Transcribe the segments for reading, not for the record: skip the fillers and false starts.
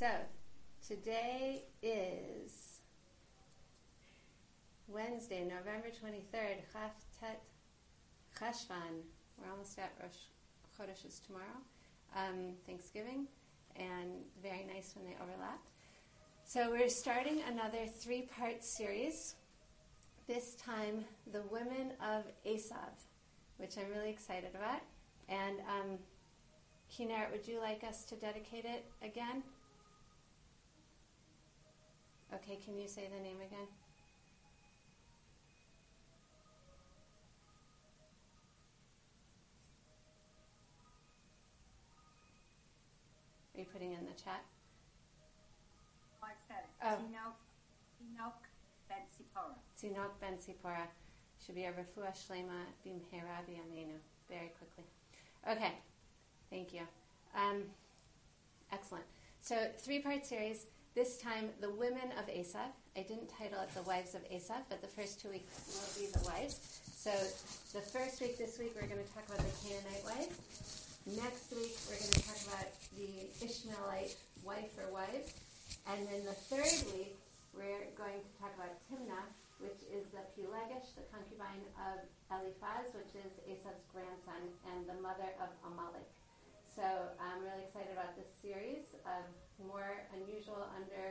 So, today is Wednesday, November 23rd, Chaf Tet Cheshvan. We're almost at Rosh Chodesh is tomorrow, Thanksgiving, and very nice when they overlap. So we're starting another 3-part series, this time the women of Esav, which I'm really excited about. And Kinneret, would you like us to dedicate it again? Okay, can you say the name again? Are you putting in the chat? I said it. Oh. Tinok ben Sipora. Tinok ben Sipora. Should be a refuah shlema bimhera b'yameinu. Very quickly. Okay, thank you. Excellent. So 3-part series. This time, the women of Esav. I didn't title it the wives of Esav, but the first 2 weeks will be the wives. So the first week, this week, we're going to talk about the Canaanite wives. Next week, we're going to talk about the Ishmaelite wife or wives. And then the third week, we're going to talk about Timnah, which is the Pilegesh, the concubine of Eliphaz, which is Esav's grandson and the mother of Amalek. So I'm really excited about this series of more unusual,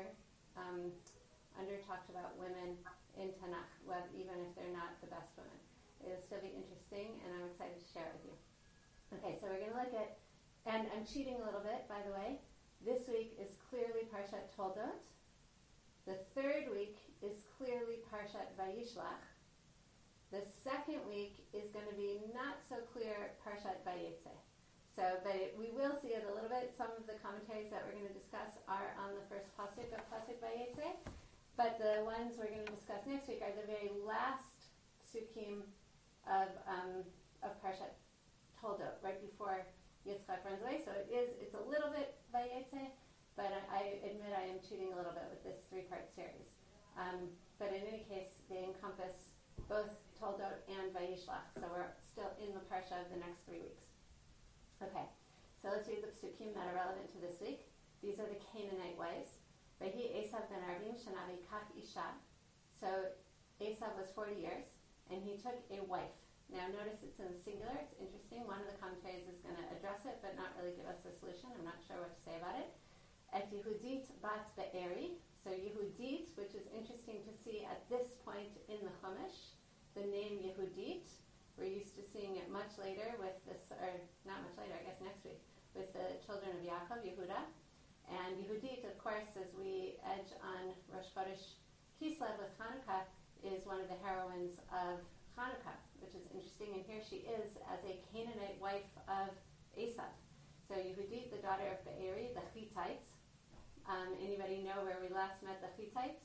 under talked about women in Tanakh, even if they're not the best women. It'll still be interesting, and I'm excited to share it with you. Okay, so we're going to look at, and I'm cheating a little bit, by the way. This week is clearly Parshat Toldot. The third week is clearly Parshat Vayishlach. The second week is going to be not so clear Parshat Vayetze. So, but we will see it a little bit. Some of the commentaries that we're going to discuss are on the first pasuk of Pasuk Vayetze, but the ones we're going to discuss next week are the very last psukim of Parshat Toldot, right before Yitzchak runs away. So it's a little bit Vayetze, but I admit I am cheating a little bit with this 3-part series. But in any case, they encompass both Toldot and Vayishlach, so we're still in the parsha of the next 3 weeks. Okay, so let's read the psukim that are relevant to this week. These are the Canaanite wives. Vahi Esav ben Arbim shana v'yikach isha. So Esav was 40 years, and he took a wife. Now notice it's in the singular. It's interesting. One of the commentaries is going to address it, but not really give us the solution. I'm not sure what to say about it. Et Yehudit bat be'eri. So Yehudit, which is interesting to see at this point in the Chumash, the name Yehudit. We're used to seeing it much later with this, or not much later, I guess next week, with the children of Yaakov, Yehuda. And Yehudit, of course, as we edge on Rosh Chodesh Kislev with Hanukkah, is one of the heroines of Hanukkah, which is interesting. And here she is as a Canaanite wife of Esav. So Yehudit, the daughter of Be'eri, the Hittites. Anybody know where we last met the Hittites?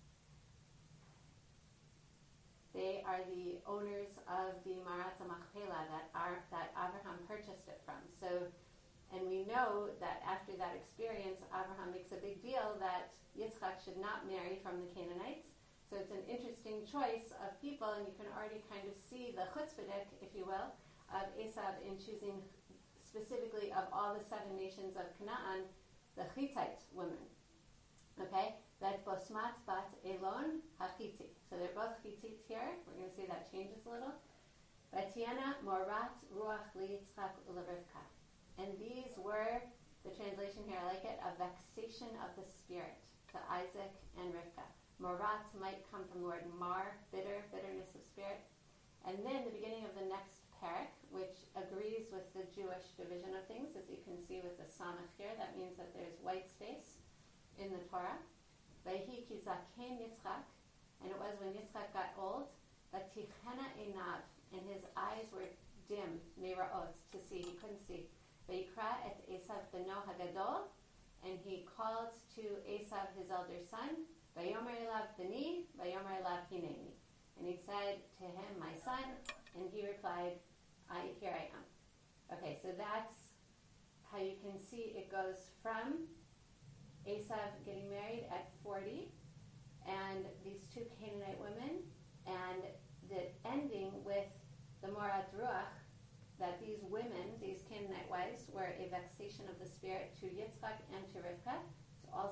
They are the owners of the Marat Machpelah that Abraham purchased it from. So, and we know that after that experience, Abraham makes a big deal that Yitzchak should not marry from the Canaanites. So it's an interesting choice of people, and you can already kind of see the chutzpahdik, if you will, of Esav in choosing specifically of all the 7 nations of Canaan, the Hittite women. Okay? That Bosmat bat Elon HaChiti. So they're both Hittites here. We're going to see that changes a little. Vatiana Morat Ruach LiYitzchak uLeRivka. And these were, the translation here, I like it, a vexation of the spirit to Isaac and Rivka. Morat might come from the word mar, bitterness of spirit. And then the beginning of the next parak, which agrees with the Jewish division of things, as you can see with the samach here, that means that there's white space in the Torah. Vayhi ki zaken Yitzchak, and it was when Yitzchak got old, vatichena einav, and his eyes were dim, meiraot, to see, he couldn't see. Vayikra et Esav beno hagadol, and he called to Esav his elder son, Vayomer elav beni, Vayomer elav hineni. And he said to him, my son, and he replied, here I am. Okay, so that's how you can see it goes from Esav getting married at 40, and these 2 Canaanite women, and the ending with the Morat Ruach, that these women, these Canaanite wives, were a vexation of the spirit to Yitzchak and to Rivka. It's all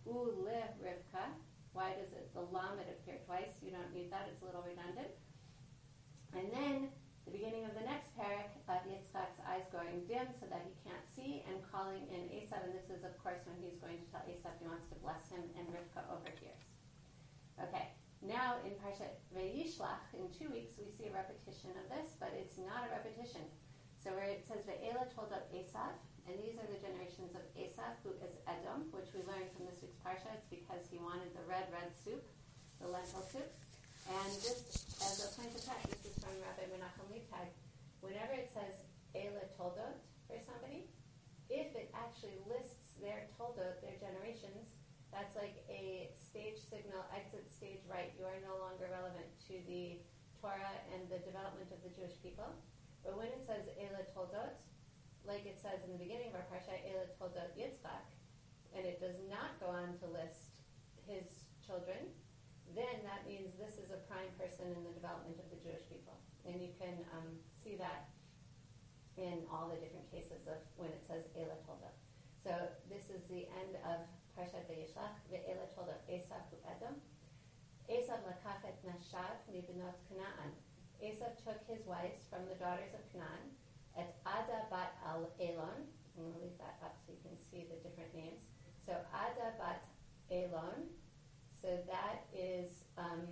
ule Rivka. Why does the lamed appear twice? You don't need that. It's a little redundant. And then the beginning of the next parak of Yitzchak's eyes going dim so that he can't see, and calling in Esav. And this is, of course, when he's going to tell Esav he wants to bless him, and Rivka overhears. Okay, now in Parshat Vayishlach, in 2 weeks, we see a repetition of this, but it's not a repetition. So where it says, Ve'ela told of Esav, and these are the generations of Esav, who is Edom, which we learned from this week's Parsha. It's because he wanted the red soup, the lentil soup. And this, as a point of fact, this is from Rabbi Menachem Leibtag. Whenever it says Eila Toldot for somebody, if it actually lists their Toldot, their generations, that's like a stage signal, exit stage right. You are no longer relevant to the Torah and the development of the Jewish people. But when it says Eila Toldot, like it says in the beginning of our Parsha, Eila Toldot Yitzchak, and it does not go on to list his children, then that means this is a prime person in the development of the Jewish people. And you can see that in all the different cases of when it says Eila Toldot. So this is the end of Parshat Vayishlach. Ve'ela Toldot Esav hu Edom. Esav lakach et nashav mibnot Canaan. Esav took his wives from the daughters of Canaan. Et Ada bat al Elon. I'm going to leave that up so you can see the different names. So Ada bat Elon. So that is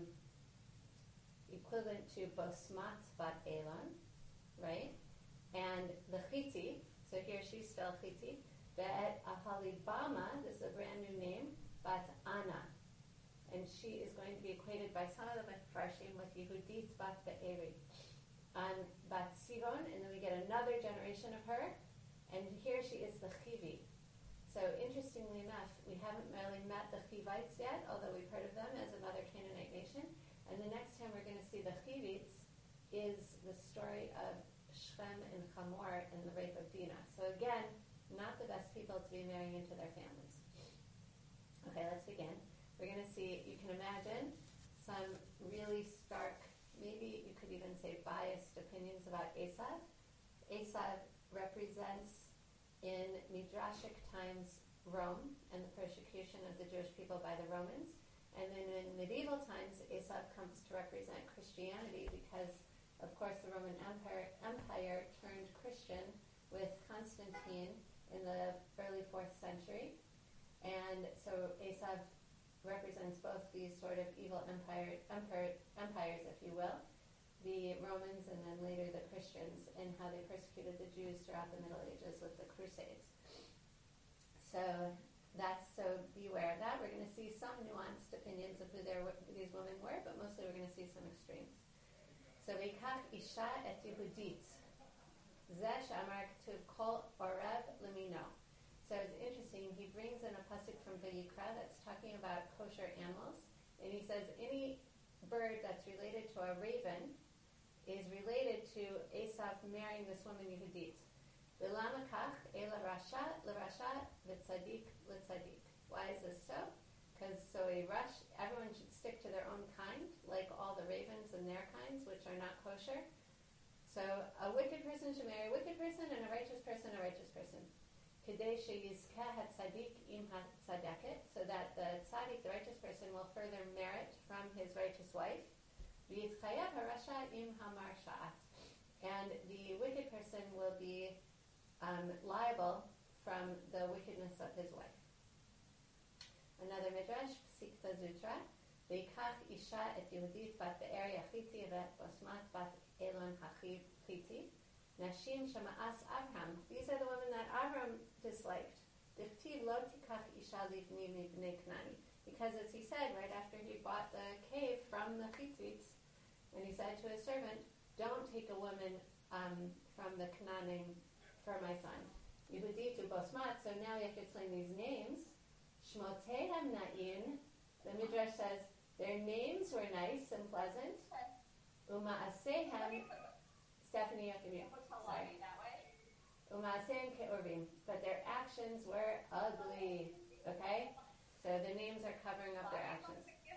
equivalent to Bosmat bat Elon, right? And the Chiti, so here she's still Chiti. Ve'et Ahalibama, this is a brand new name, bat Ana. And she is going to be equated by some of the Mefarshim with Yehudit bat Be'eri. Bat Sivon, and then we get another generation of her. And here she is the Chivi. So interestingly enough, we haven't really met the Chivites yet, although we've heard of them as another Canaanite nation. And the next time we're going to see the Chivites is the story of Shechem and Hamor and the rape of Dinah. So again, not the best people to be marrying into their families. Okay, let's begin. We're going to see, you can imagine, some really stark, maybe you could even say biased opinions about Esav. Esav represents in Midrashic times Rome and the persecution of the Jewish people by the Romans. And then in medieval times, Esav comes to represent Christianity because, of course, the Roman Empire turned Christian with Constantine in the early 4th century. And so Esav represents both these sort of evil empires, if you will, the Romans and then later the Christians, and how they persecuted the Jews throughout the Middle Ages with the Crusades. So beware of that. We're going to see some nuanced opinions of who these women were, but mostly we're going to see some extremes. So V'ikach isha et Yehudit zeh she'amar k'tuv kol oreb lemino. So it's interesting. He brings in a pasuk from Vayikra that's talking about kosher animals, and he says any bird that's related to a raven is related to Esav marrying this woman Yehudit. V'lamakach ela rasha l'rasha v'tzadik l'tzadik. Why is this so? Because everyone should stick to their own kind, like all the ravens and their kinds, which are not kosher. So a wicked person should marry a wicked person, and a righteous person a righteous person. Kedei sheyizkeh hatzadik im hatzadeket, so that the tzaddik, the righteous person, will further merit from his righteous wife. V'yitchayev harasha im hamar sha'at, and the wicked person will be liable from the wickedness of his wife. Another midrash, Psikta Zutra, V'ikach isha et Yehudit bat be'eri achiti vet bosmat bat elon hachiti. Nashim Shama'as Abraham. These are the women that Abraham disliked. Diftiv lo tikach isha livni mibnei Knani. Because as he said right after he bought the cave from the Hittites, and he said to his servant, don't take a woman from the Canaanim for my son. Yehuditu Bosmat. So now we have to explain these names. Shmotehem na'in. The Midrash says their names were nice and pleasant. Uma'asehem. Stephanie, you have to mute. Sorry. Uma'asehem ke'orvim. But their actions were ugly. Okay? So the names are covering up their actions.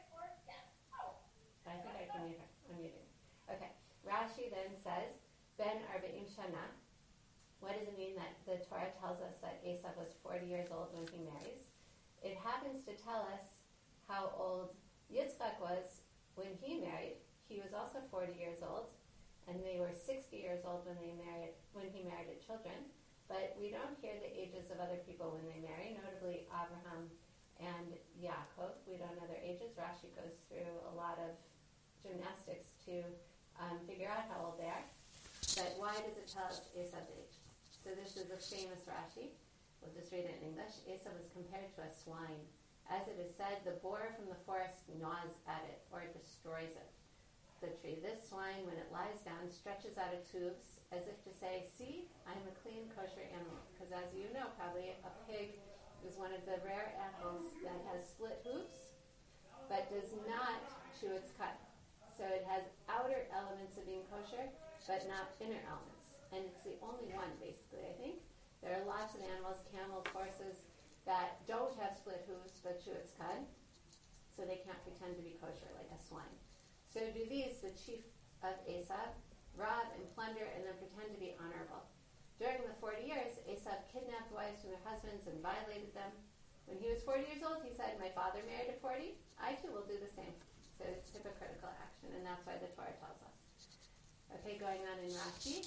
I think I can mute her. I'm muting. Okay. Rashi then says, Ben Arba'im Shana. What does it mean that the Torah tells us that Esav was 40 years old when he marries? it happens to tell us how old Yitzchak was when he married. He was also 40 years old, and they were 60 years old when he married their children. But we don't hear the ages of other people when they marry, notably Abraham and Yaakov. We don't know their ages. Rashi goes through a lot of gymnastics to figure out how old they are. But why does it tell us Esav's age? So this is a famous Rashi. We'll just read it in English. Esav is compared to a swine. As it is said, the boar from the forest gnaws at it, or destroys it. The tree. This swine, when it lies down, stretches out its hooves, as if to say, see, I'm a clean, kosher animal. Because as you know, probably, a pig is one of the rare animals that has split hooves, but does not chew its cud. So it has outer elements of being kosher, but not inner elements. And it's the only one, basically, I think. There are lots of animals, camels, horses, that don't have split hooves, but chew its cud. So they can't pretend to be kosher, like a swine. So do these, the chief of Esav, rob and plunder and then pretend to be honorable. During the 40 years, Esav kidnapped wives from their husbands and violated them. When he was 40 years old, he said, my father married at 40. I too will do the same. So it's hypocritical action, and that's why the Torah tells us. Okay, going on in Rashi,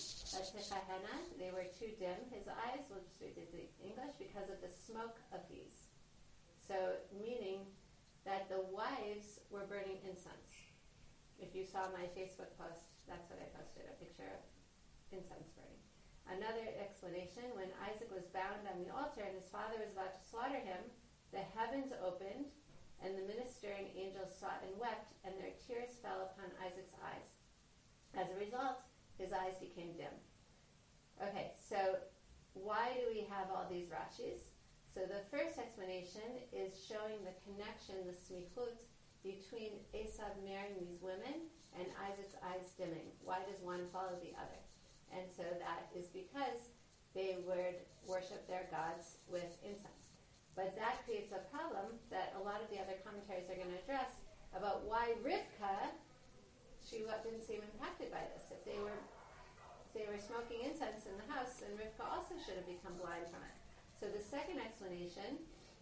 they were too dim, his eyes, we'll just read it in English, because of the smoke of these. So, meaning that the wives were burning incense. If you saw my Facebook post, that's what I posted, a picture of incense burning. Another explanation, when Isaac was bound on the altar and his father was about to slaughter him, the heavens opened, and the ministering angels sought and wept, and their tears fell upon Isaac's eyes. As a result, his eyes became dim. Okay, so why do we have all these Rashis? So the first explanation is showing the connection, the smichut, between Esav marrying these women and Isaac's eyes dimming. Why does one follow the other? And so that is because they would worship their gods with incense. But that creates a problem that a lot of the other commentaries are going to address about why Rivka, she didn't seem impacted by this. If they were smoking incense in the house, then Rivka also should have become blind from it. So the second explanation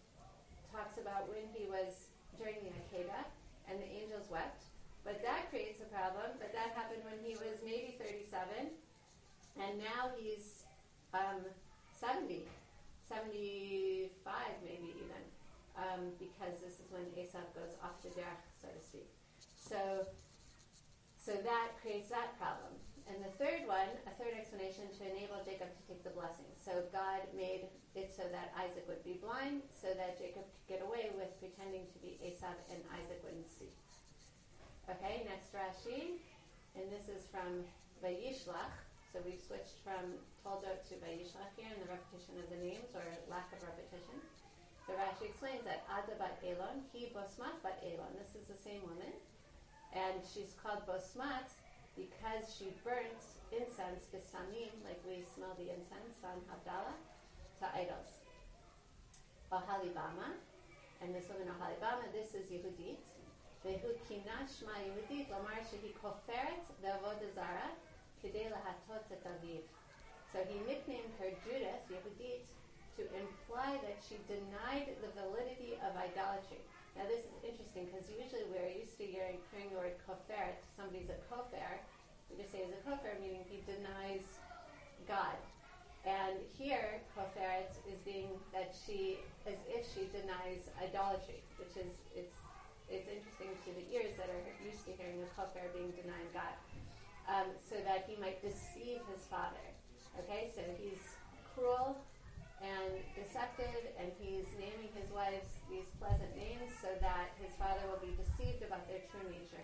talks about when he was during the Akedah and the angels wept. But that creates a problem. But that happened when he was maybe 37, and now he's 70, 75 maybe even, because this is when Esav goes off the derech, so to speak. So that creates that problem. And the third one, a third explanation, to enable Jacob to take the blessing. So God made it so that Isaac would be blind, so that Jacob could get away with pretending to be Esav and Isaac wouldn't see. Okay, next Rashi, and this is from Vayishlach. So we've switched from Toldot to Vayishlach here in the repetition of the names, or lack of repetition. So Rashi explains that Ada bat Elon, he Bosmat bat Elon. This is the same woman. And she's called Bosmat because she burnt incense, bisamim, like we smell the incense on Havdalah, to idols. Ohalibama, and this woman Ohalibama, this is Yehudit. Vehu kina shma Yehudit, lomar shehi koferet ve'avodah zara, kidei lahatot et aviv. So he nicknamed her Judith, Yehudit, to imply that she denied the validity of idolatry. Now this is interesting because usually we're used to hearing the word koferet, somebody's a kofer, we just say he's a kofer, meaning he denies God. And here, koferet is being that she, as if she denies idolatry, which is, it's interesting to the ears that are used to hearing a kofer being denying God, so that he might deceive his father. Okay, so he's cruel and deceptive, and he's naming his wives these pleasant names so that his father will be deceived about their true nature.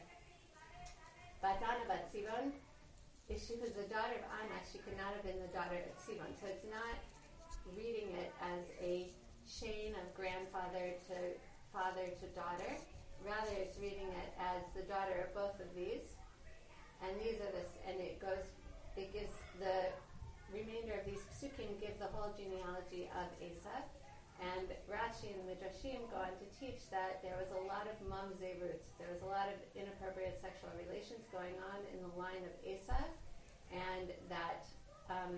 Batana bat Sivon, if she was the daughter of Anna, she could not have been the daughter of Sivon. So it's not reading it as a chain of grandfather to father to daughter. Rather, it's reading it as the daughter of both of these. And these are this, and it gives the remainder of these psukim give the whole genealogy of Esav, and Rashi and the Midrashim go on to teach that there was a lot of mamzerut, there was a lot of inappropriate sexual relations going on in the line of Esav, and that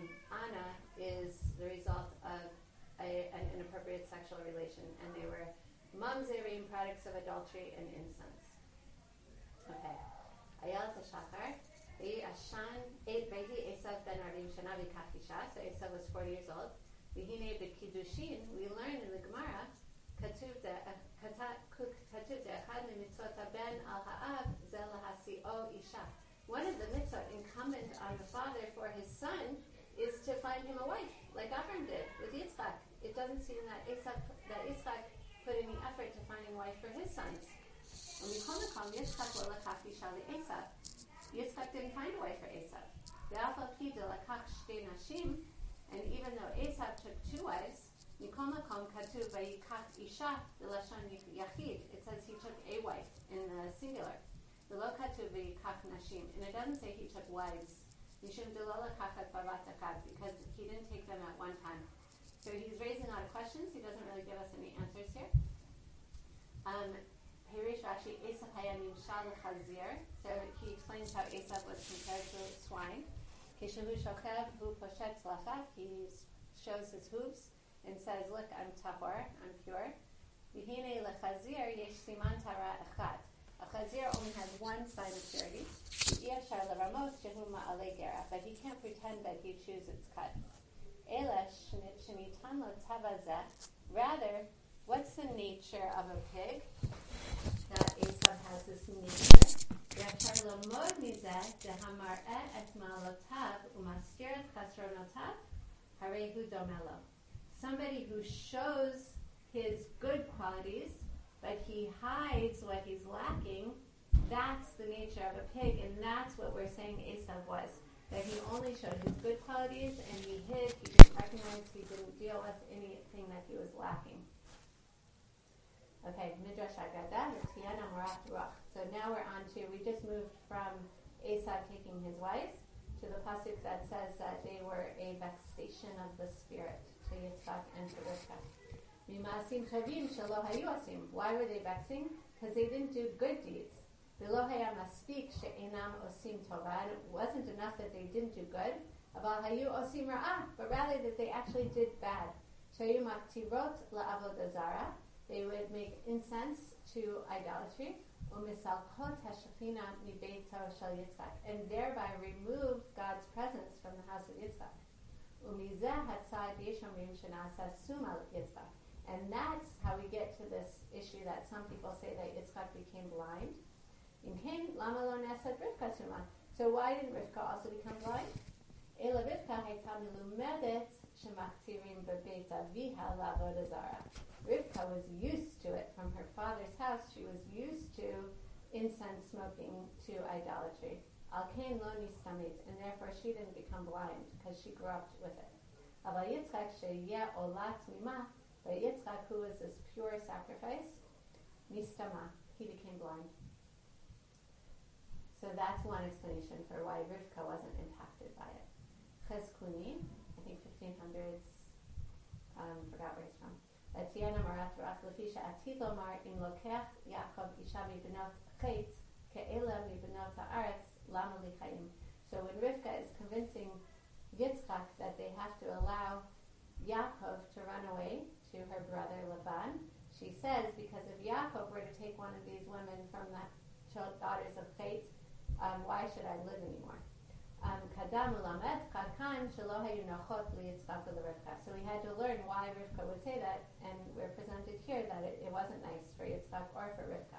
Anna is the result of an inappropriate sexual relation, and they were Mamzerim, products of adultery and incense. Okay. Ayal Tashachar. Ashan ate Behi Esav ben Arim Shana Vikachisha. So Esav was 40 years old. Vihine B'Kiddushin. We learn in the Gemara. Katuv de'echad mitzvot ben al ha'av zel lahasi'o isha. One of the mitzvot incumbent on the father for his son is to find him a wife, like Abraham did with Yitzchak. It doesn't seem that Yitzchak put any effort to finding a wife for his sons. And we call Yitzchak lo lakach isha le'esav. Yitzchak didn't find a wife for Esav. And even though Esav took 2 wives, it says he took a wife in the singular. And it doesn't say he took wives. Because he didn't take them at one time. So he's raising a lot of questions. He doesn't really give us any answers here. Hirish Rashi, Esav hayamim shal chazir. So he explains how Esav was compared to swine. Kishahu shochev hu poshet tzlachah. He shows his hooves and says, "Look, I'm tahor, I'm pure." V'hine lechazir yesh siman tara echad. A chazir only has one sign of purity. Yeshar leramot shehu ma'alei gera, but he can't pretend that he chews its cut. Ela shenitan lo tavazeh. Rather, what's the nature of a pig? That Esav has this nature. Yeshar lomod mizeh dehamar'eh et ma'alotav umaskir et chasronotav harehu domelo. Somebody who shows his good qualities, but he hides what he's lacking, that's the nature of a pig, and that's what we're saying Esav was. That he only showed his good qualities, and he hid, he didn't recognize, he didn't deal with anything that he was lacking. Okay, Midrash Agadah, Tiana Morat Ruach. So now we're on to, we just moved from Esav taking his wives to the pasuk that says that they were a vexation of the spirit to Yitzchak and to Rivka. Why were they vexing? Because they didn't do good deeds. It wasn't enough that they didn't do good, but rather that they actually did bad. They would make incense to idolatry, and thereby remove God's presence from the house of Yitzchak. And that's how we get to this issue that some people say that Yitzchak became blind. So why didn't Rivka also become blind? Rivka was used to it from her father's house. She was used to incense smoking to idolatry. And therefore she didn't become blind because she grew up with it. But Yitzchak, who was this pure sacrifice, nistama, he became blind. So that's one explanation for why Rivka wasn't impacted by it. Cheskuni, I think 1500s, forgot where it's from. Tiana Marat Rach Lefisha Atitomar in Lokech Yaakov Isha Mibnot Chet Ke'ela Mibnot Haaretz Lama Lichaim. So when Rivka is convincing Yitzchak that they have to allow Yaakov to run away to her brother Laban, she says, because if Yaakov were to take one of these women from the daughters of Chet, why should I live anymore? So we had to learn why Rivka would say that, and we're presented here that it wasn't nice for Yitzchak or for Rivka.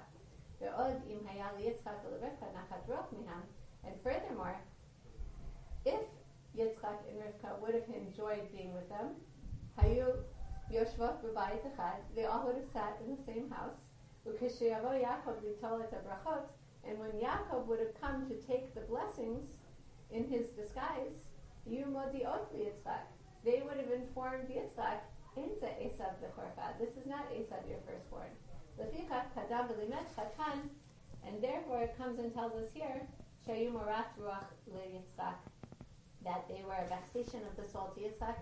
And furthermore, if Yitzchak and Rivka would have enjoyed being with them, they all would have sat in the same house. And when Yaakov would have come to take the blessings in his disguise, they would have informed Yitzchak, this is not Esav, your firstborn. And therefore it comes and tells us here that they were a vexation of the soul to Yitzchak,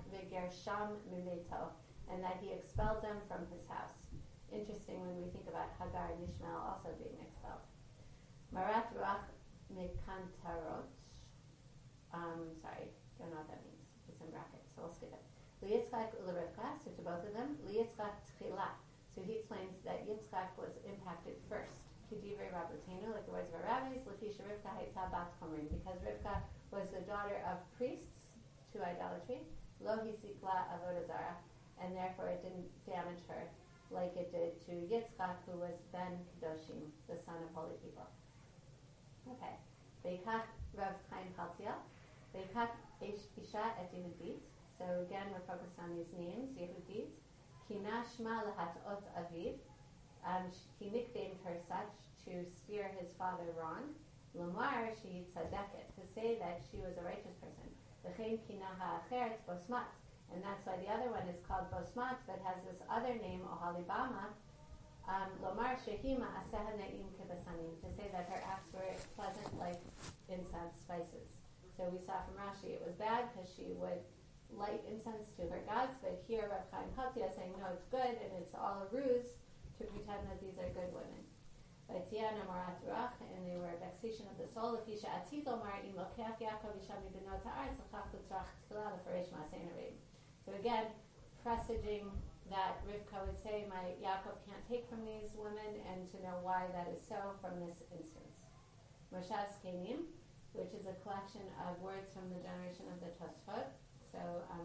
and that he expelled them from his house. Interesting when we think about Hagar and Ishmael also being expelled. Marat Ruach Mekantarot. Sorry, don't know what that means. It's in brackets, so we'll skip it. Liyitzchak u'lerivka, so to both of them. Liyitzchak tchila. So he explains that Yitzchak was impacted first. Kedivrei Rabbeinu, like the words of our rabbis, Lefisha Rivka Haita Bat Chomrim, because Rivka was the daughter of priests to idolatry, Lo Hisikla Avodah Zarah, and therefore it didn't damage her like it did to Yitzchak, who was Ben Kedoshim, the son of holy people. Okay. Veikach Rav Chaim Paltiel, Veikach Isha et Yehudit. So again, we're focused on these names, Yehudit. Kina Shma Lahatot Aviv. He nicknamed her such to steer his father wrong. Lamar she tzadeket, to say that she was a righteous person. V'chein Kina Ha'acheret Bosmat. And that's why the other one is called Bosmat, but has this other name, Ohalibama, Lomar Shehima Aseha Na'im Kibasanim, to say that her acts were pleasant like incense spices. So we saw from Rashi it was bad because she would light incense to her gods, but here Rav Chaim Paltiel is saying no, it's good and it's all a ruse to pretend that these are good women. But Tiana Marat Ruach, and they were a vexation of the soul. Lefisha Atit Lomar Im Lokeach Yaakov Isha Mibinot Ha'aretz L'chach L'tzrach Tchila L'farish Ma'aseh Nerim. So again, presaging that Rivka would say, my Yaakov can't take from these women, and to know why that is so from this instance. Moshav Zkenim, which is a collection of words from the generation of the Tosfot, so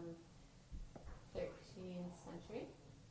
13th century.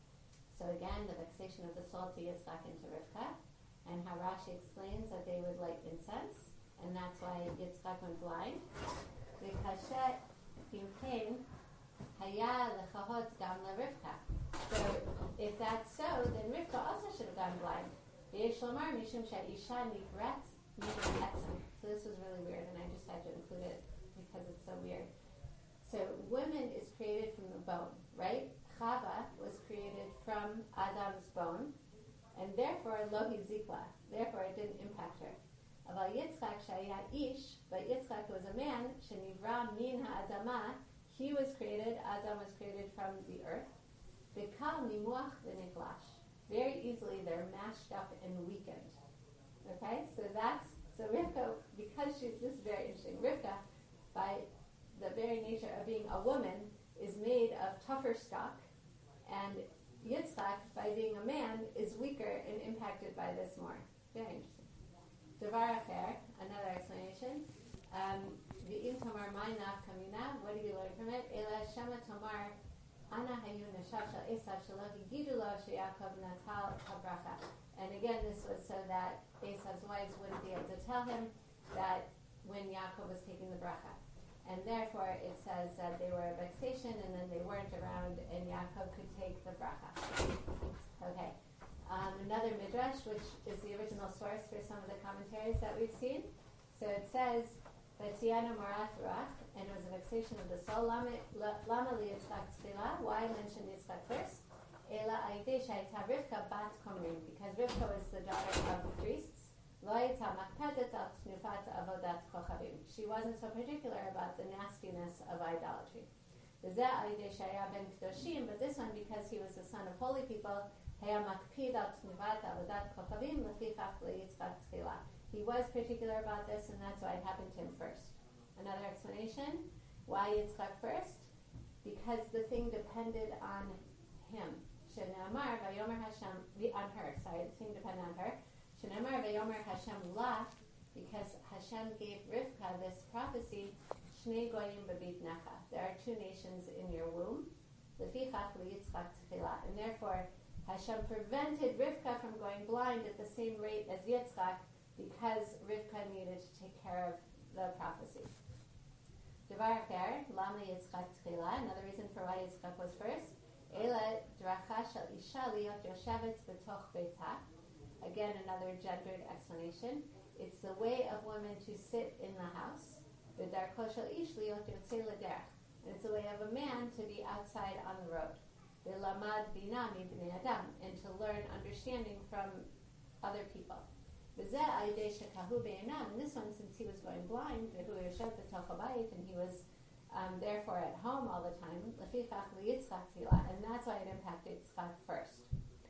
So again, the vexation of the soul to Yitzchak into Rivka, and how Rashi explains that they would light incense, and that's why Yitzchak went blind. V'kashet Himkein Haya Lechahot Gam LeRivka. So if that's so, then Rivka also should have gone blind. V'yesh lomar mishum she'isha nivrat min etzem. So this was really weird, and I just had to include it because it's so weird. So woman is created from the bone, right? Chava was created from Adam's bone, and therefore lo hizikla. Therefore it didn't impact her. Aval Yitzchak shaya ish, but Yitzchak was a man, shenivra min ha'adama. He was created, Adam was created from the earth. Vikal nimuach v'niklash. Very easily they're mashed up and weakened. Okay, so Rivka, because this is very interesting. Rivka, by the very nature of being a woman, is made of tougher stock, and Yitzchak, by being a man, is weaker and impacted by this more. Very interesting. Devar acher, another explanation. V'im tomar ma'inaf kamina. What do you learn from it? Ela shema tomar ana hayu neshav shel Esav shelo higidu lo sheYaakov natal habracha. And again, this was so that Esav's wives wouldn't be able to tell him that when Yaakov was taking the bracha. And therefore, it says that they were a vexation, and then they weren't around, and Yaakov could take the bracha. Okay. Another midrash, which is the original source for some of the commentaries that we've seen. So it says, V'tiana Marat Ruach, and it was a vexation of the soul. Lama li Yitzchak tzchila. Why mention Yitzchak first? Ela aidei shayta Rivka bat komrim, because Rivka was the daughter of the priests. Lo yita makpedet al tnufat avodat kochavim. She wasn't so particular about the nastiness of idolatry. V'zeh aidei shaya ben kedoshim, but this one, because he was the son of holy people, haya makpid al tnufat avodat kochavim lefichach li Yitzchak tzchila. He was particular about this, and that's why it happened to him first. Another explanation, why Yitzchak first? Because the thing depended on him. Shenamar vayomer Hashem, on her, sorry, the thing depended on her. Shenamar vayomer Hashem la, because Hashem gave Rivka this prophecy, Shnei goyim bebit necha. There are two nations in your womb. Lefichach liyitzchak tchila. And therefore, Hashem prevented Rivka from going blind at the same rate as Yitzchak, because Rivka needed to take care of the prophecy. Devar acher, lama Yitzchak tchila. Another reason for why Yitzchak was first. Ela dracha shel isha liot yoshevet b'toch beitah. Again, another gendered explanation. It's the way of women to sit in the house. V'darko shel ish liot yotzei l'derech. And it's the way of a man to be outside on the road. V'lamad bina mibnei adam, and to learn understanding from other people. And this one, since he was going blind, and he was therefore at home all the time, and that's why it impacted Yitzchak first.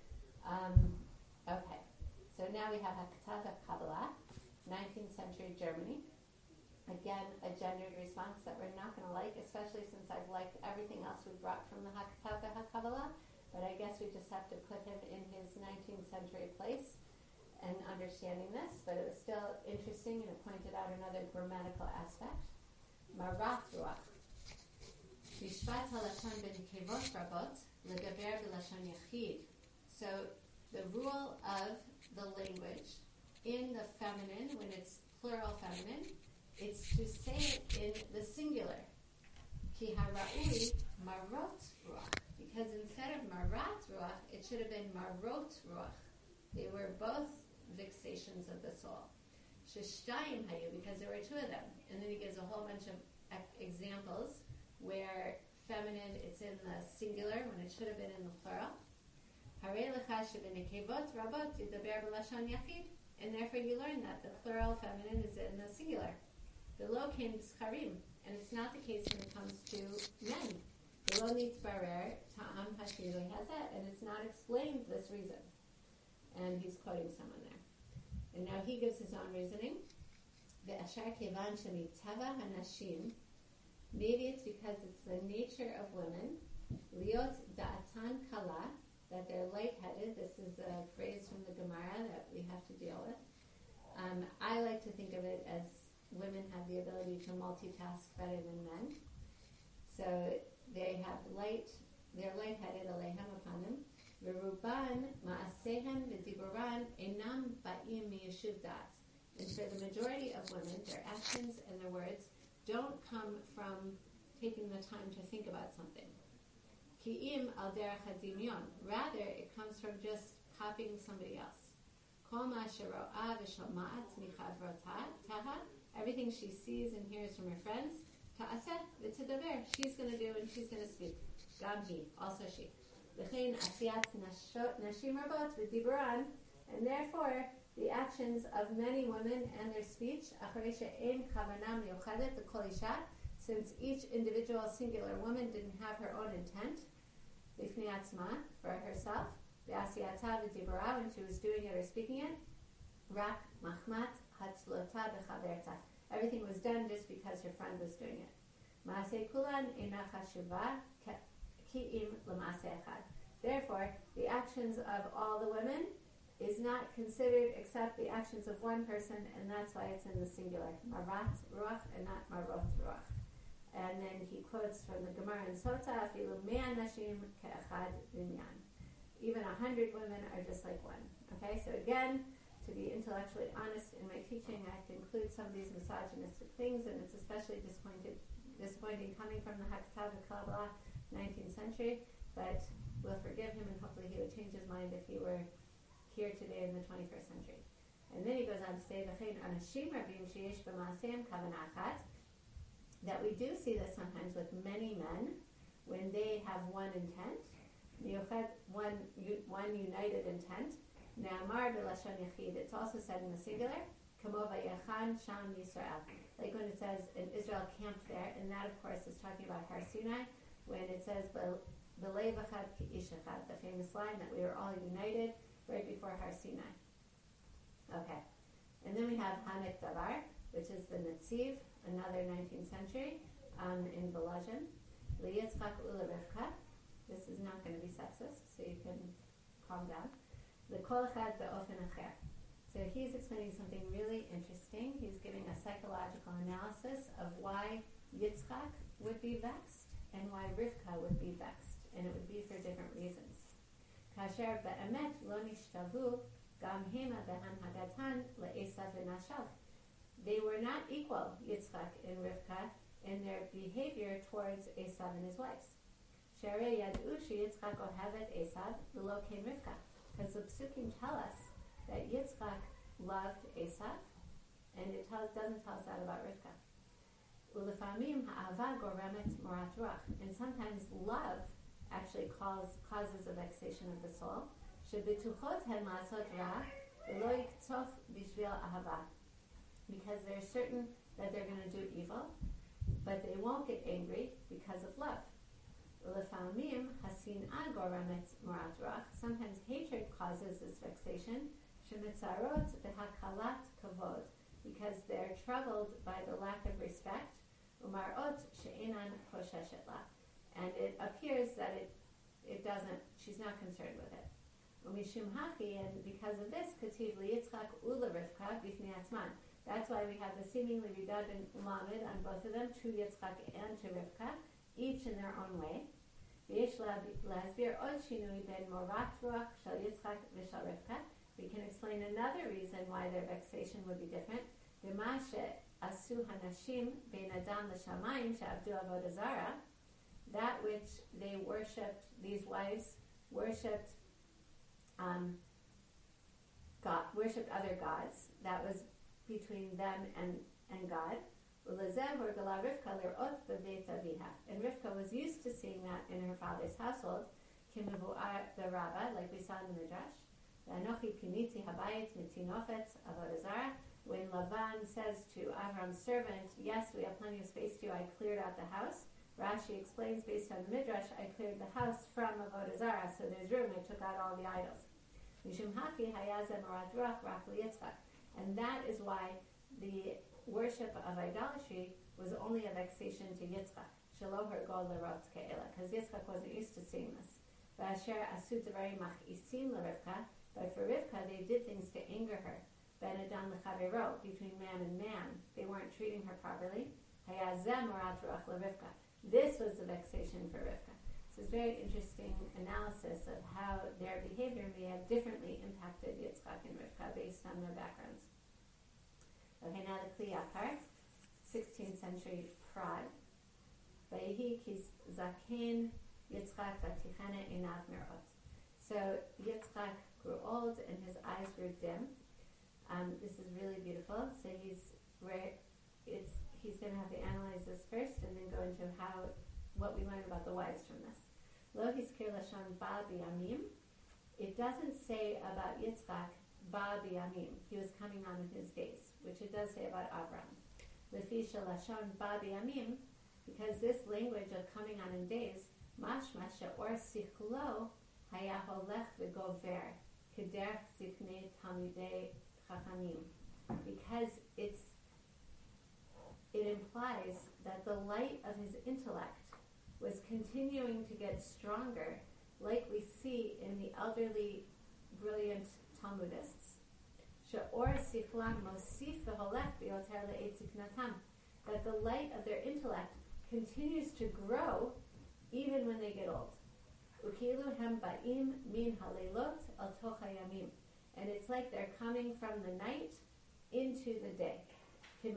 Okay, so now we have Hakatat of Kabbalah, 19th century Germany. Again, a gendered response that we're not going to like, especially since I've liked everything else we brought from the Hakatat of Kabbalah. but I guess we just have to put him in his 19th century place and understanding this, but it was still interesting, and it pointed out another grammatical aspect. Marat ruach. Bishvat halashon b'nikevot rabot legaber b'lashon yachid. So the rule of the language in the feminine, when it's plural feminine, it's to say it in the singular. Ki hara'ui marot ruach. Because instead of marat ruach, it should have been marot ruach. They were both vexations of the soul. Sheshtayim hayu, because there were two of them. And then he gives a whole bunch of examples where feminine, it's in the singular when it should have been in the plural. Harei lecha shebenekevot rabot yidaber b'lashon yachid. And therefore you learn that the plural feminine is in the singular. V'lo ken b'scharim. And it's not the case when it comes to men. V'lo nitbarer ta'am hashiroi hazeh. And it's not explained this reason. And he's quoting someone there. And now he gives his own reasoning. Ve'ashar kevan shemitava hanashim. Maybe it's because it's the nature of women. Liot da'atan kala, that they're lightheaded. This is a phrase from the Gemara that we have to deal with. I like to think of it as women have the ability to multitask better than men. So they have they're lightheaded, alehem upon them. V'ruban ma'asehem v'diburan enam ba'im miyeshuv dat. And for the majority of women, their actions and their words don't come from taking the time to think about something. Ki'im al derech hadimyon. Rather, it comes from just copying somebody else. Kol ma shero'a v'shoma'at michavrotah. Everything she sees and hears from her friends, ta'aseh v'tidaber. She's going to do and she's going to speak. Gam hi, also she. V'chein asiyat nashim rabot v'diburan. And therefore, the actions of many women and their speech, acharei she'ein kavanah miyuchadet l'kol isha, since each individual singular woman didn't have her own intent, lifnei atzma, for herself, v'asiyata v'dibura, when she was doing it or speaking it, rak machmat hatzlota b'chaverta. Everything was done just because her friend was doing it. Ma'aseh kulan eina chashuva ki'im l'ma'aseh echad. Therefore, the actions of all the women is not considered except the actions of one person, and that's why it's in the singular. Marat ruach and not marot ruach. And then he quotes from the Gemara in Sota, afilu mea nashim ke'echad binyan. Even 100 women are just like one. Okay, so again, to be intellectually honest in my teaching, I have to include some of these misogynistic things, and it's especially disappointing coming from the Haktav Kabbalah, 19th century, but we'll forgive him, and hopefully he would change his mind if he were here today in the 21st century. And then he goes on to say, that we do see this sometimes with many men when they have one intent, one united intent. It's also said in the singular, like when it says, and Israel camped there, and that of course is talking about Har Sinai, when it says, the famous line that we were all united right before Har Sinai. Okay. And then we have Hanek Davar, which is the Netziv, another 19th century, in Volozhin. Liyitzchak Ula Rivka. This is not going to be sexist, so you can calm down. The Kol Echad Be'ofen Acher. So he's explaining something really interesting. He's giving a psychological analysis of why Yitzchak would be vexed and why Rivka would be vexed. And it would be for different reasons. Kasher be'emet lo nishtavu gam hema behan hagatan le'esav v'nashav. They were not equal, Yitzchak and Rivka, in their behavior towards Esav and his wives. Sherei yad'u sheYitzchak ohevet Esav v'lo ken Rivka. Because the Psukim tell us that Yitzchak loved Esav, and it doesn't tell us that about Rivka. Ulefamim ha'ava goremet morat ruach. And sometimes love actually causes a vexation of the soul. Shebituchot hen ma'asot ra v'lo yiktzof bishvil ahava. Because they're certain that they're going to do evil, but they won't get angry because of love. Ulefamim hasin'a goremet morat ruach. Sometimes hatred causes this vexation. Shemitzarot v'hakalat kavod. Because they're troubled by the lack of respect. Umarot she'enan kosheshet la. And it appears that she's not concerned with it. Umishum Hachi, and because of this, Kativ Yitzchak Ula Rivka Bifnei Atzman. That's why we have the seemingly redundant lamed on both of them, to Yitzchak and to Rivka, each in their own way. V'yesh lasbir od shinui ben morat ruach shel Yitzchak v'shel Rivka. We can explain another reason why their vexation would be different. B'mashe asu hanashim ben adam l'shamayim she'avdu avodah zara. That which they worshipped, these wives worshipped worshipped other gods. That was between them and God. And Rivka was used to seeing that in her father's household, the Rabbah, like we saw in the Midrash. When Laban says to Avram's servant, yes, we have plenty of space for you, I cleared out the house. Rashi explains, based on the Midrash, I cleared the house from Avodah Zarah, so there's room, I took out all the idols. And that is why the worship of idolatry was only a vexation to Yitzchak, because Yitzchak wasn't used to seeing this. But for Rivka, they did things to anger her. Between man and man, they weren't treating her properly. This was the vexation for Rivka. So it's very interesting analysis of how their behavior may have differently impacted Yitzchak and Rivka based on their backgrounds. Okay, now the Kli Yakar, 16th century Prague. Vayehi kis zaken Yitzchak vatichana einav merot. So Yitzchak grew old and his eyes grew dim. This is really beautiful. So he's going to have to analyze this first and then go into what we learn about the wives from this. Lo hiskir lashon ba biyamim. It doesn't say about Yitzchak ba biyamim. He was coming on in his days, which it does say about Avram. Lefi lashon ba biyamim, because this language of coming on in days, mashma she'or sichlo haya holech v'gover kederch zifnei talmidei chachamim, because it implies that the light of his intellect was continuing to get stronger, like we see in the elderly, brilliant Talmudists. That the light of their intellect continues to grow even when they get old. And it's like they're coming from the night into the day. Like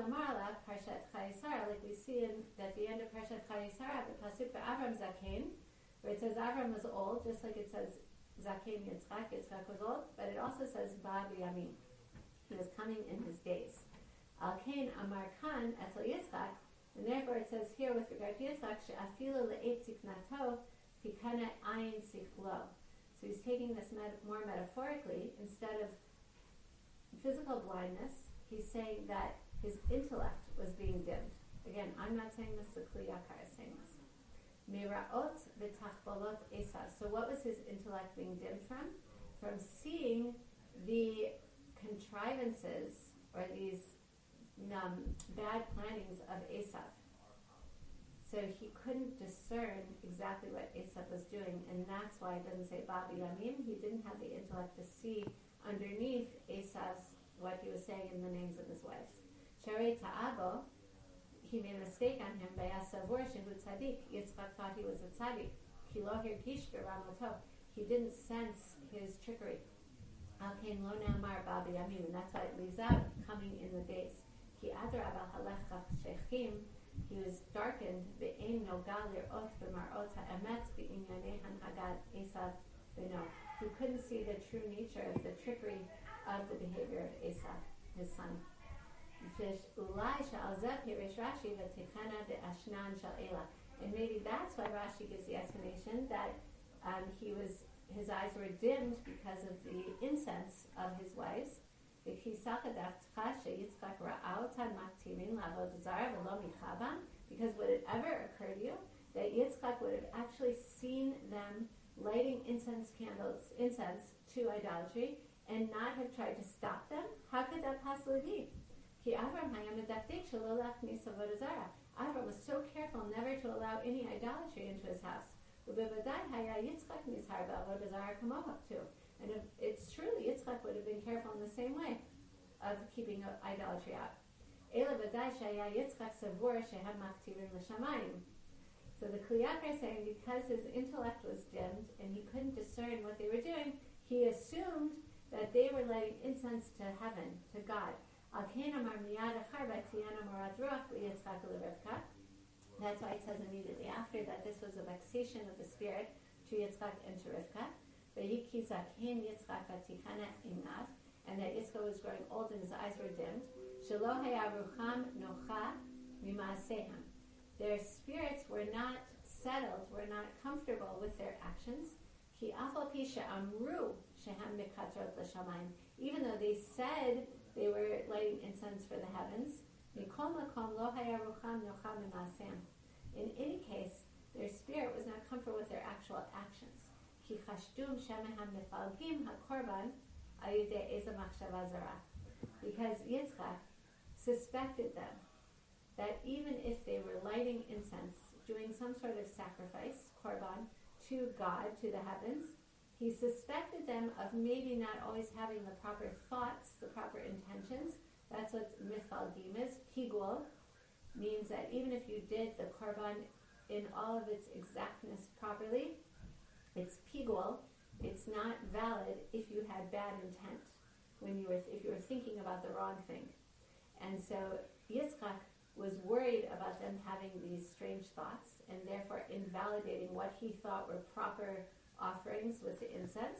we see at the end of Parshat Chayesara, the pasuk for Avram Zaken, where it says Avram was old, just like it says Zaken Yitzchak was old, but it also says Ba B'Yamim. He was coming in his days. Al Kain Amar Khan Etzel Yitzchak, and therefore it says here with regard to Yitzchak, She'afilu le'et ziknato tikana ayin sichlo. So he's taking this more metaphorically. Instead of physical blindness, he's saying that his intellect was being dimmed. Again, I'm not saying this, the Kli Yakar is saying this. Miraot v'tachbolot Esav. So what was his intellect being dimmed from? From seeing the contrivances or these bad plannings of Esav. So he couldn't discern exactly what Esav was doing, and that's why it doesn't say Ba B'Yamim. He didn't have the intellect to see underneath Esav's what he was saying in the names of his wives. Sharei Ta'abo, he made a mistake on him by Asavur Shehu Tzadik. Yitzchak thought he was a Tzadik. Ki lo hirgish b'ramoto. He didn't sense his trickery. Al-Kain lo ne'amar Ba B'Yamim, and that's why it leaves out coming in the days. Ki adraba halech shechim. He was darkened. Ve'ein nogal lir'ot b'mar'ot ha'emet b'inyanei hanhagad Esav b'no. He couldn't see the true nature of the trickery of the behavior of Esav, his son. And maybe that's why Rashi gives the explanation that his eyes were dimmed because of the incense of his wives. Because would it ever occur to you that Yitzchak would have actually seen them lighting incense to idolatry and not have tried to stop them? How could that possibly be? Avram was so careful never to allow any idolatry into his house. And if it's true, Yitzchak would have been careful in the same way of keeping idolatry out. So the Kli Yakar is saying because his intellect was dimmed and he couldn't discern what they were doing, he assumed that they were lighting incense to heaven, to God. That's why it says immediately after that this was a vexation of the spirit to Yitzchak and to Rivka. And that Yitzchak was growing old and his eyes were dimmed. Their spirits were not settled, were not comfortable with their actions. Even though they said they were lighting incense for the heavens, in any case, their spirit was not comfortable with their actual actions. Because Yitzchak suspected them that even if they were lighting incense, doing some sort of sacrifice, korban, to God, to the heavens, he suspected them of maybe not always having the proper thoughts, the proper intentions. That's what mifalgim is. Pigul means that even if you did the korban in all of its exactness properly, it's pigul. It's not valid if you had bad intent if you were thinking about the wrong thing. And so Yitzchak was worried about them having these strange thoughts and therefore invalidating what he thought were proper offerings with the incense.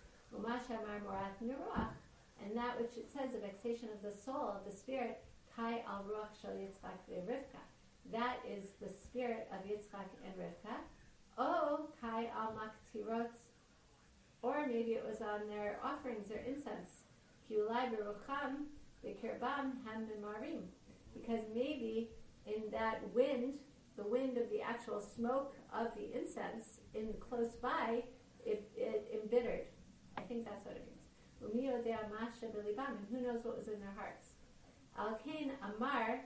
And that which it says, the vexation of the soul, of the spirit, kai al ruach shel Yitzchak ve'Rivka. That is the spirit of Yitzchak and Rivka. Oh, kai al maktirot, or maybe it was on their offerings, their incense. Kiulai berucham bekirbam ham mimarim. Because maybe in that wind, the wind of the actual smoke of the incense in close by, it embittered. I think that's what it means. And who knows what was in their hearts. Al-Kain Amar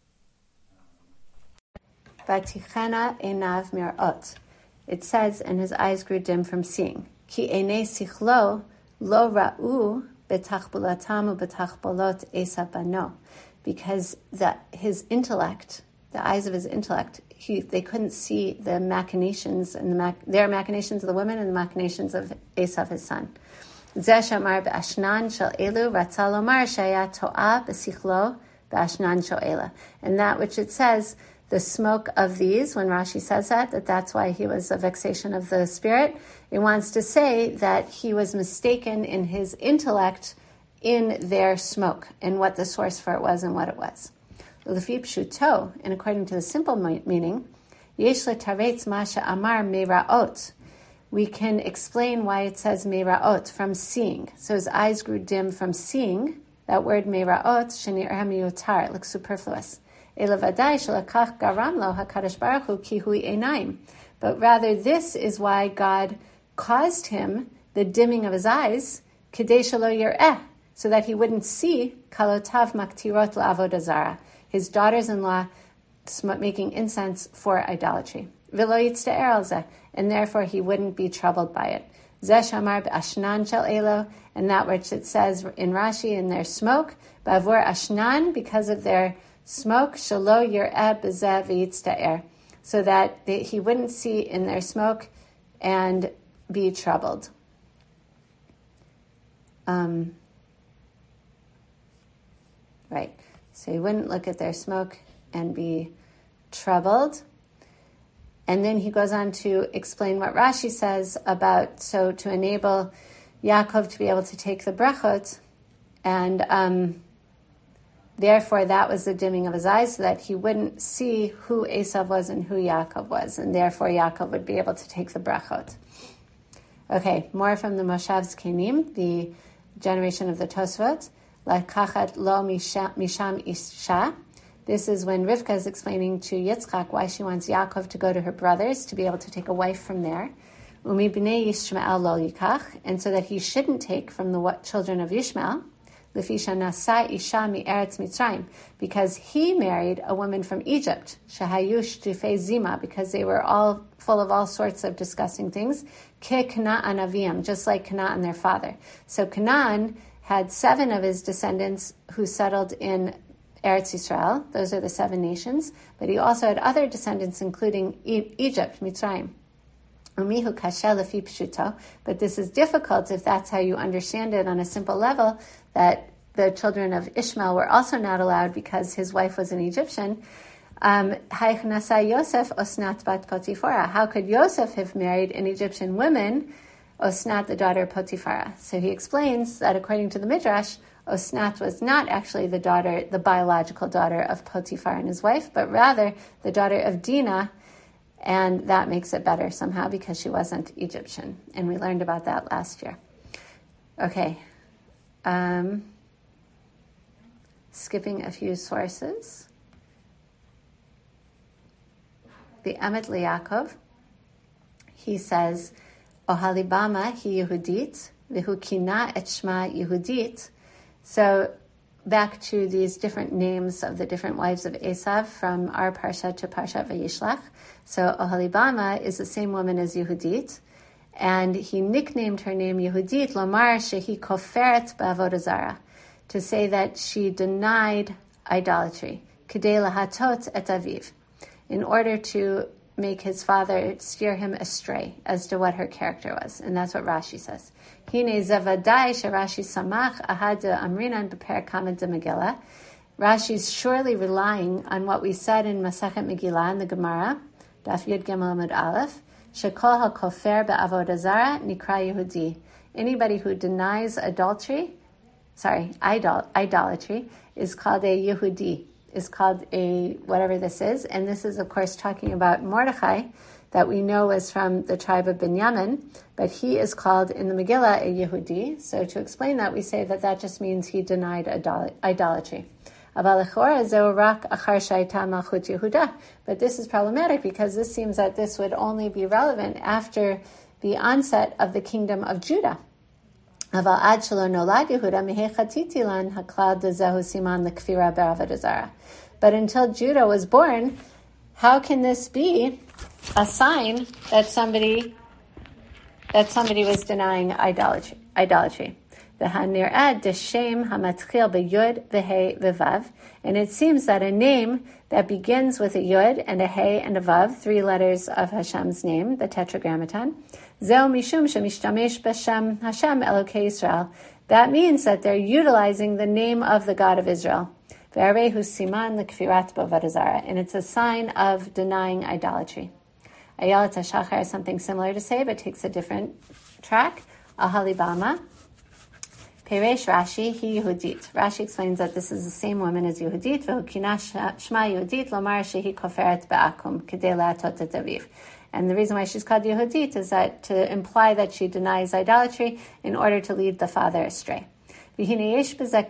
Vatichana enav mir'ot. It says, and his eyes grew dim from seeing. Ki enei sichlo lo ra'u betachbulatam ubetachbolot Esav bano. Because his intellect, the eyes of his intellect, they couldn't see the machinations and their machinations of the women and the machinations of Esav, his son. Zeh shamar be'ashnan shel elu ratzah lomar shaya to'ah b'sichlo be'ashnan shel ela. And that which it says, the smoke of these, when Rashi says that's why he was a vexation of the spirit, it wants to say that he was mistaken in his intellect in their smoke and what the source for it was and what it was. L'fi pshuto, and according to the simple meaning, yesh letaretz masha amar meiraot. We can explain why it says meiraot, from seeing. So his eyes grew dim from seeing. That word meiraot, shenir hamiyutar, looks superfluous. Elavadai shalakach garam lo hakadosh baruch hu ki hui einaim. But rather this is why God caused him the dimming of his eyes, kedei shelo yireh, so that he wouldn't see kalotav maktirot la'avodah zara, his daughters-in-law making incense for idolatry. V'lo yitzta'er al zeh, and therefore he wouldn't be troubled by it. Zeh shamar be'ashnan shel elo, and that which it says in Rashi, in their smoke, ba'avur ashnan, because of their smoke, shelo yireh b'zeh v'yitzta'er, so that he wouldn't see in their smoke and be troubled. Right. So he wouldn't look at their smoke and be troubled. And then he goes on to explain what Rashi says about, so to enable Yaakov to be able to take the brachot, and therefore that was the dimming of his eyes, so that he wouldn't see who Esav was and who Yaakov was, and therefore Yaakov would be able to take the brachot. Okay, more from the Moshav Zkenim, the generation of the Tosfot. Lakachat lo misham isha. This is when Rivka is explaining to Yitzchak why she wants Yaakov to go to her brothers to be able to take a wife from there. Umi b'nei Yishmael lo yikach, and so that he shouldn't take from the children of Yishmael. Lefisha nasa isha mi'eretz Mitzrayim, because he married a woman from Egypt, Shahayush Dufei Zima, because they were all full of all sorts of disgusting things, Ke Canaan Avim, just like Canaan their father. So Canaan had 7 of his descendants who settled in Eretz Yisrael. Those are the 7 nations. But he also had other descendants, including Egypt, Mitzrayim. Umihu kasha lefi pshuto. But this is difficult if that's how you understand it on a simple level, that the children of Ishmael were also not allowed because his wife was an Egyptian. Haichnasa Yosef Osnat bat Potifara. How could Yosef have married an Egyptian woman, Osnat, the daughter of Potifara? So he explains that according to the Midrash, Osnat was not actually the biological daughter of Potiphar and his wife, but rather the daughter of Dinah, and that makes it better somehow because she wasn't Egyptian. And we learned about that last year. Okay. Skipping a few sources. The Emet LeYaakov, he says, Ohalibama hi Yehudit, v'hu kina et shma Yehudit. So back to these different names of the different wives of Esav from our Parsha to Parshat Vayishlach. So Oholibama is the same woman as Yehudit, and he nicknamed her name Yehudit, Lomar shehi koferet ba'avodah zara, to say that she denied idolatry, kedei lahatot et aviv, in order to make his father steer him astray as to what her character was. And that's what Rashi says. Hine zavadai sherashi samach ahad amrinan beper kama de Megillah. Rashi's surely relying on what we said in Masachet Megillah in the Gemara, Daf Yud Gimel Amud Aleph, shekol hakofer be'avodah zara nikra Yehudi. Anybody who denies idolatry is called a Yehudi, is called a whatever this is. And this is, of course, talking about Mordechai, that we know is from the tribe of Binyamin, but he is called in the Megillah a Yehudi. So to explain that, we say that just means he denied idolatry. But this is problematic because this seems that this would only be relevant after the onset of the kingdom of Judah. But until Judah was born, how can this be a sign that somebody was denying idolatry? And it seems that a name that begins with a yud and a hey and a vav, 3 letters of Hashem's name, the Tetragrammaton, that means that they're utilizing the name of the God of Israel. And it's a sign of denying idolatry. Ayelet HaShachar has something similar to say, but takes a different track. Ahalibama. Peresh Rashi, he Yehudit. Rashi explains that this is the same woman as Yehudit. Shma Yehudit, lomar shehi koferet be'akum, kedei la'atot et aviv. And the reason why she's called Yehudit is that to imply that she denies idolatry in order to lead the father astray. He really is dan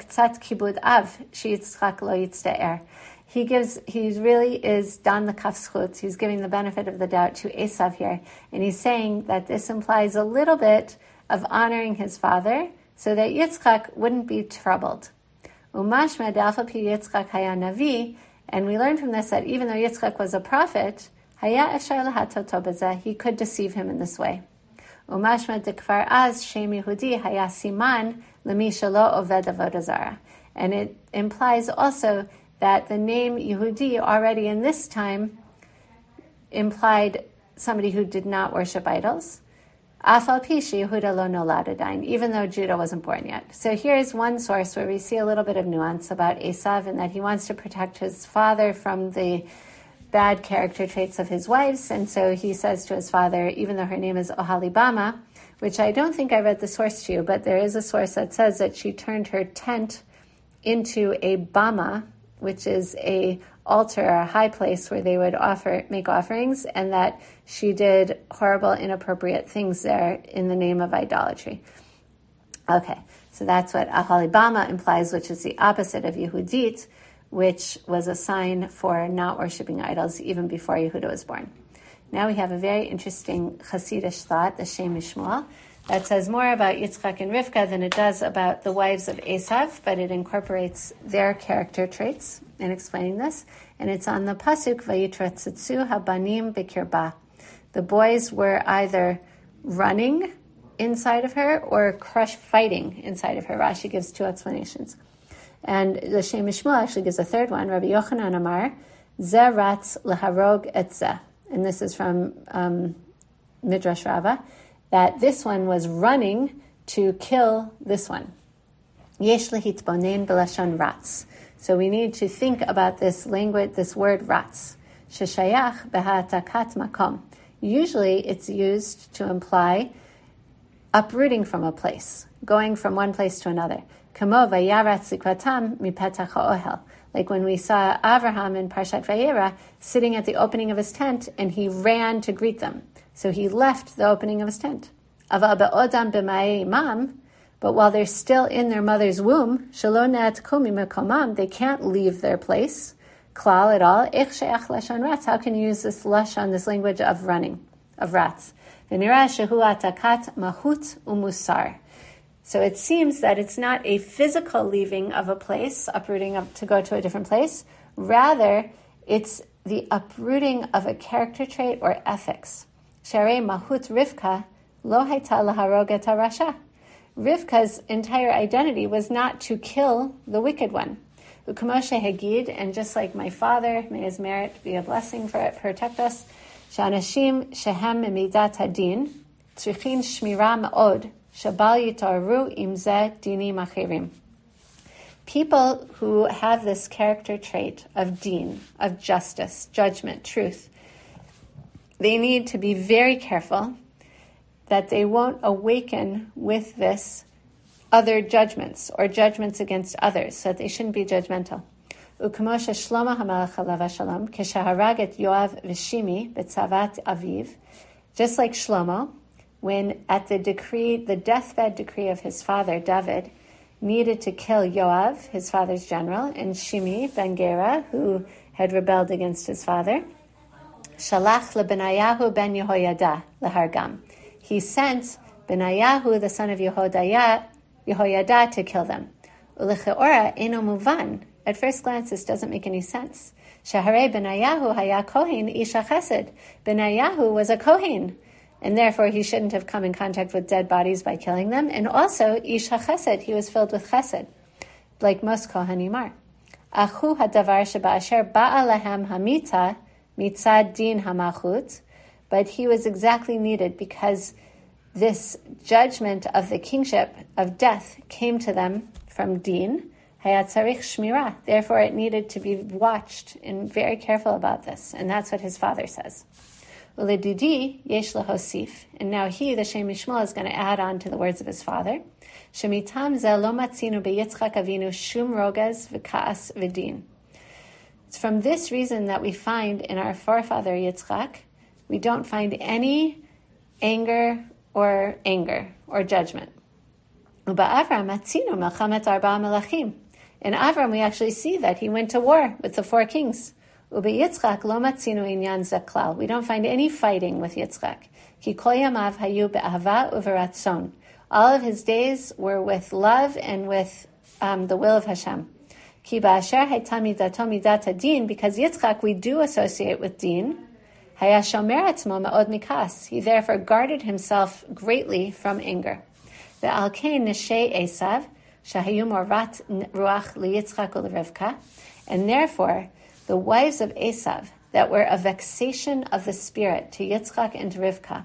the kafschut. He's giving the benefit of the doubt to Esav here. And he's saying that this implies a little bit of honoring his father so that Yitzchak wouldn't be troubled. Umashma dalfa pi Yitzchak haya navi, and we learn from this that even though Yitzchak was a prophet, haya efshar lahatoto b'zeh, he could deceive him in this way. Umashma dekvar az shem Yehudi haya siman lemi shelo oved avodah zara, and it implies also that the name Yehudi already in this time implied somebody who did not worship idols. Afal Pishi Yehuda lo nolad adayin, even though Judah wasn't born yet. So here's one source where we see a little bit of nuance about Esav, and that he wants to protect his father from the bad character traits of his wives. And so he says to his father, even though her name is Ohalibama, which I don't think I read the source to you, but there is a source that says that she turned her tent into a bama, which is a altar, a high place where they would make offerings, and that she did horrible, inappropriate things there in the name of idolatry. Okay, so that's what Ahalibama implies, which is the opposite of Yehudit, which was a sign for not worshiping idols even before Yehuda was born. Now we have a very interesting Hasidic thought, the Shem Mishmuel, that says more about Yitzchak and Rivka than it does about the wives of Esav, but it incorporates their character traits in explaining this. And it's on the pasuk, Vayitratzitzu habanim b'kirba. The boys were either running inside of her or fighting inside of her. Rashi gives two explanations. And the Shem Mishmuel actually gives a third one. Rabbi Yochanan Amar, Ze ratz leharog et ze. And this is from Midrash Rabbah, that this one was running to kill this one. Yesh lehitbonen b'lashon ratz. So we need to think about this language, this word ratz. Sheshayach beha'atakat makom. Usually it's used to imply uprooting from a place, going from one place to another. Kamo vayaratz likvatam mipetach ha'ohel. Like when we saw Avraham in Parshat Vayera sitting at the opening of his tent and he ran to greet them. So he left the opening of his tent. Aval be'odam b'ma'ei imam, but while they're still in their mother's womb, shelo ne'atku mimekomam, they can't leave their place. Klal at all. Ich she'ach lashon ratz. How can you use this lashon, this language of running, of ratz? V'nira shehu atakat mahut umusar. So it seems that it's not a physical leaving of a place, uprooting up to go to a different place. Rather, it's the uprooting of a character trait or ethics. Sharei mahut Rivka lo hayta laharog et harasha. Rivka's entire identity was not to kill the wicked one. U'kamoshe hagid, and just like my father, may his merit be a blessing for it, protect us. Shanashim shehem midat hadin tzrichin shmira ma'od shabal yitaru imzeh dini machirim. People who have this character trait of din, of justice, judgment, truth, they need to be very careful that they won't awaken with this other judgments or judgments against others, so that they shouldn't be judgmental. U'kamoshe Shlomo HaMelech alav shalom keshaharag et Yoav v'Shimi b'tzavat aviv, just like Shlomo, when at the deathbed decree of his father David, needed to kill Yoav, his father's general, and Shimi ben Gera, who had rebelled against his father. Shalach leBenayahu ben Yehoyada lehargam. He sent Benayahu, the son of Yehoyada, to kill them. Ulecheora eno muvan. At first glance, this doesn't make any sense. Shaharei Benayahu haya kohen isha chesed. Benayahu was a kohen, and therefore he shouldn't have come in contact with dead bodies by killing them. And also, isha chesed, he was filled with chesed, like most kohanimar. Achu hadavar sheba'asher ba'a lahem hamita mitzad din hamachut. But he was exactly needed because this judgment of the kingship of death came to them from din, hayat tzarich shmira. Therefore, it needed to be watched and very careful about this. And that's what his father says. Uledidi yesh lahosif. And now he, the Shem Mishmuel, is going to add on to the words of his father. Shemitam ze lo matzinu beYitzchak Avinu shum rogaz v'kaas v'din. It's from this reason that we find in our forefather Yitzchak, we don't find any anger or judgment. Uba Avram matzinu melchamet arba melachim. In Avram, we actually see that he went to war with the 4 kings. Uba Yitzchak lo matzinu inyan zaklal. We don't find any fighting with Yitzchak. Ki kol yamav hayu be'ahava uveratzon. All of his days were with love and with the will of Hashem. Ki ba'asher hayta midato midat hadin, because Yitzchak we do associate with din. He therefore guarded himself greatly from anger. And therefore, the wives of Esav that were a vexation of the spirit to Yitzchak and to Rivka,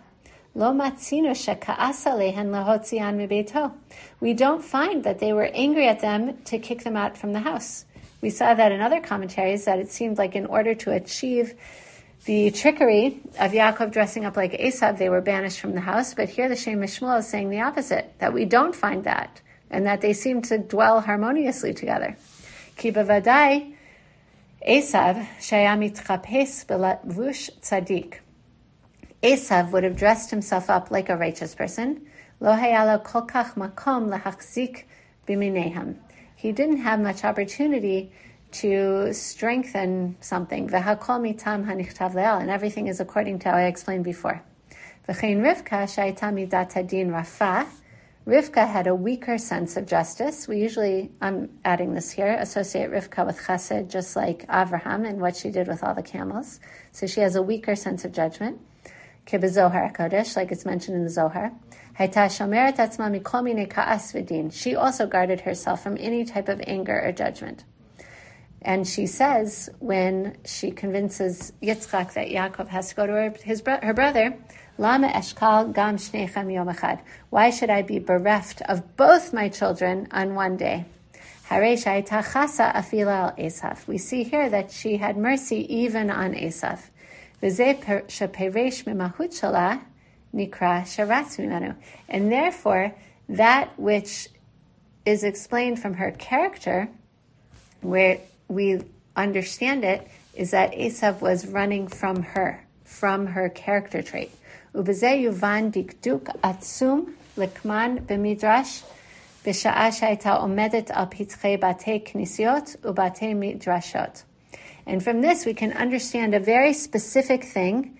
we don't find that they were angry at them to kick them out from the house. We saw that in other commentaries, that it seemed like in order to achieve the trickery of Yaakov dressing up like Esav, they were banished from the house. But here the Shem Mishmuel is saying the opposite, that we don't find that, and that they seem to dwell harmoniously together. Ki bevadai Esav shaya mitchapes belavush tzadik. Esav would have dressed himself up like a righteous person. Lo hayalo kol kach makom lahachzik biminehem. He didn't have much opportunity to strengthen something. And everything is according to how I explained before. V'chein Rivka shayta midat hadin rafa. Rivka had a weaker sense of justice. We usually, I'm adding this here, associate Rivka with chesed, just like Avraham and what she did with all the camels. So she has a weaker sense of judgment. Kebezohar HaKodesh, like it's mentioned in the Zohar. Hayta shomeret atzma mikol minei ka'as v'din. She also guarded herself from any type of anger or judgment. And she says, when she convinces Yitzchak that Yaakov has to go to her brother, Lama eshkal gam shneichem yom echad. Why should I be bereft of both my children on one day? Harei shayta chasa afila al Esav. We see here that she had mercy even on Esav. V'zeh sheperesh mimahut shala nikra sharatz mimanu. And therefore, that which is explained from her character, where we understand it, is that Esav was running from her character trait. Ubezeh yuvan dikduk atzum lekman b'midrash b'sha'a shayta omedet al pitchei batei knisiot ubatei midrashot. And from this we can understand a very specific thing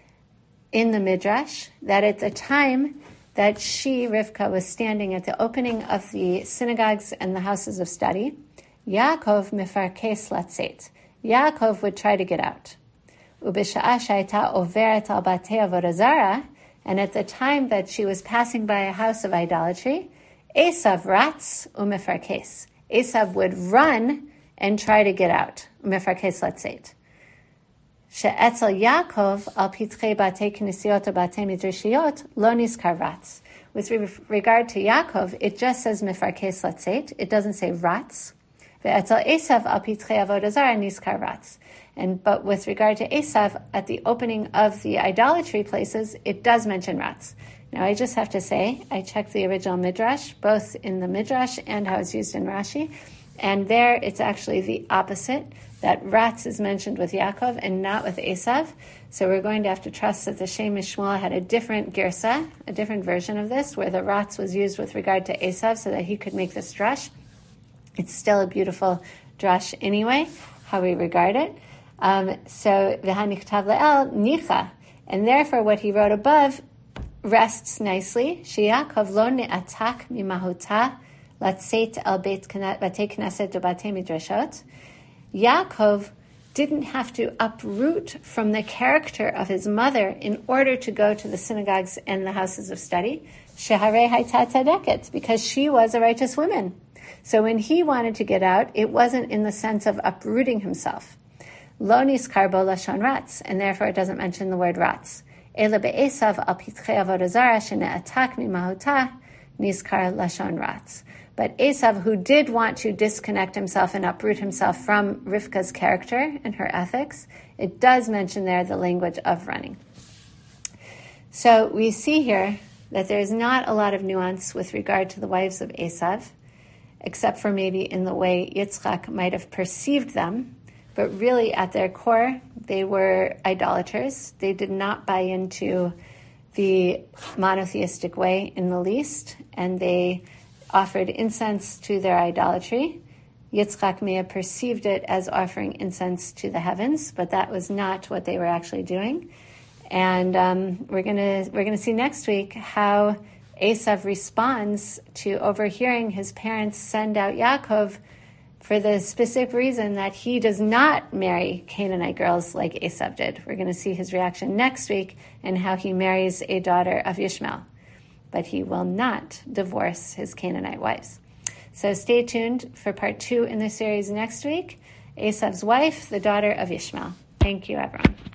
in the midrash, that at the time that she, Rivka, was standing at the opening of the synagogues and the houses of study, Yaakov mefarkes latzet. Yaakov would try to get out. Ubisha'a shayta overet al batei avodah zara, and at the time that she was passing by a house of idolatry, Esav ratz umefarkes. Esav would run and try to get out. Umefarkes latzet. She'etzel Yaakov al pitchei batei knisiot ubatei midrashiyot lo nizkar ratz. With regard to Yaakov, it just says mefarkes latzet. It doesn't say ratz. Ve'etzel Esav al pitchei avodah zara nizkar ratz. But with regard to Esav, at the opening of the idolatry places, it does mention ratz. Now I just have to say, I checked the original Midrash, both in the Midrash and how it's used in Rashi, and there it's actually the opposite, that ratz is mentioned with Yaakov and not with Esav. So we're going to have to trust that the Shem Mishmuel had a different girsa, a different version of this, where the ratz was used with regard to Esav so that he could make this drash. It's still a beautiful drash anyway, how we regard it. So v'hanichtav le'el nicha, and therefore what he wrote above rests nicely. She'Yaakov lo ne'atak mimahuta latzeit el batei knesset ubatei midrashot. Yaakov didn't have to uproot from the character of his mother in order to go to the synagogues and the houses of study. Sheharei hayta tzedeket, because she was a righteous woman. So when he wanted to get out, it wasn't in the sense of uprooting himself. Lo nizkar bo lashon ratz, and therefore it doesn't mention the word ratz. Ela be'esav al pitchei avodah zara shene'atak mimahuta nizkar lashon ratz. But Esav, who did want to disconnect himself and uproot himself from Rivka's character and her ethics, it does mention there the language of running. So we see here that there's not a lot of nuance with regard to the wives of Esav, except for maybe in the way Yitzchak might have perceived them. But really, at their core, they were idolaters. They did not buy into the monotheistic way in the least, and they offered incense to their idolatry. Yitzchak may have perceived it as offering incense to the heavens, but that was not what they were actually doing. And we're gonna see next week how Esav responds to overhearing his parents send out Yaakov for the specific reason that he does not marry Canaanite girls like Esav did. We're going to see his reaction next week and how he marries a daughter of Ishmael. But he will not divorce his Canaanite wives. So stay tuned for part 2 in the series next week. Esav's wife, the daughter of Ishmael. Thank you, everyone.